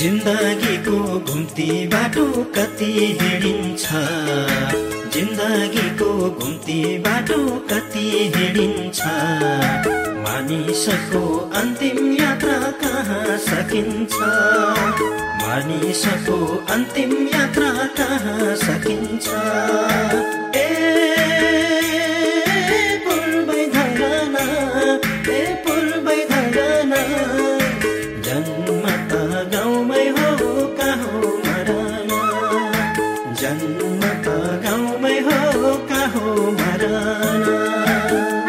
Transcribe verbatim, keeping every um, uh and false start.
जिन्दगीको घुम्ती बाटो कति हिँडिन्छ जिन्दगीको घुम्ती बाटो कति हिँडिन्छ मानिसको अन्तिम यात्रा कहाँ सकिन्छ मानिसको अन्तिम यात्रा कहाँ सकिन्छ